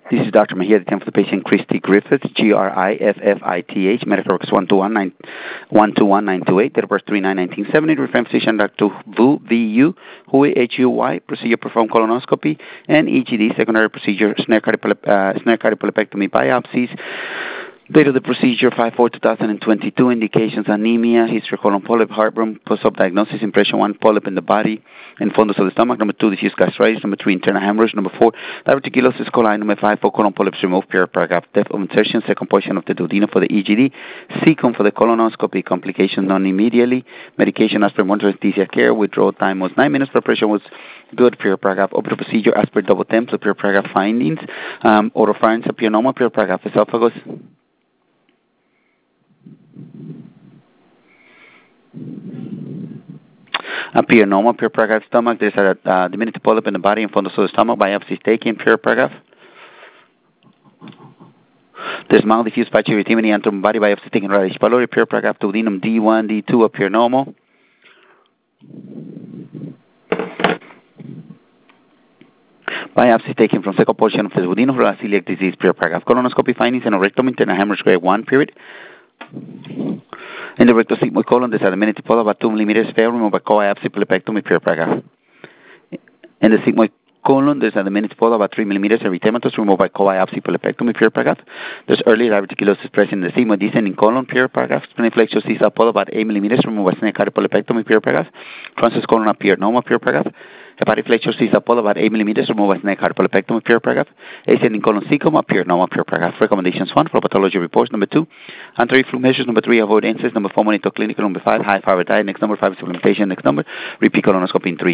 This is Dr. Mahia, the for the patient Christy Griffiths, Griffith, medical records 121928, date of birth 3/9/1970, reference physician Dr. Vu, V-U, Hui, procedure performed colonoscopy, and EGD, secondary procedure, snare cardiopulmonectomy biopsies. Date of the procedure 5/4/2022. Indications: anemia, history colon polyp, heartburn, post-op diagnosis, impression 1, polyp in the body and fundus of the stomach. Number 2, diffuse gastritis. Number 3, internal hemorrhage. Number 4, diverticulosis coli. Number 5, 4 colon polyps removed. Pure paragraph. Depth of insertion. Second portion of the duodenum for the EGD. Second for the colonoscopy. Complications done immediately. Medication as per monitoring anesthesia care. Withdrawal time was 9 minutes. Preparation was good. Pure paragraph. Open procedure as per double template. Pure paragraph findings. Oropharynx, papilloma. Pure paragraph. Esophagus. Pure normal, pure paragraph stomach. There's a diminutive polyp in the body and fundus of the stomach. Biopsy is taken. Pure paragraph. There's mild diffuse pituitary antrum body. Biopsy taken. Radish pylori. Pure paragraph. Duodenum D1, D2 appear normal. Biopsy taken from second portion of the duodenum for celiac disease. Pure paragraph. Colonoscopy findings and a rectum internal hemorrhage grade 1 period. In the rectosigmoid colon, there's a diminutive polyp about 2 millimeters, failed, removed by cobiopsy, polypectomy, pure paragraph. In the sigmoid colon, there's a diminutive polyp about 3 millimeters, erythematous, removed by cobiopsy, polypectomy, pure paragraph. There's early diverticulosis present in the sigmoid descending colon, pure paragraph. Spleniflexus sees a polyp about 8 millimeters, removed by snare polypectomy, pure paragraph. Transverse colon appear normal, pure paragraph. Hepatic flexure sees a polyp about 8 millimeters, removed by snare polypectomy, pure paragraph. Ascending colon cecum appear normal, pure paragraph. Recommendations: 1, for pathology reports. Number 2, anti-reflux measures. Number 3, avoid NSAIDs. Number 4, monitor clinical. Number 5, high fiber diet. Next number 5, supplementation. Next number, repeat colonoscopy in 3.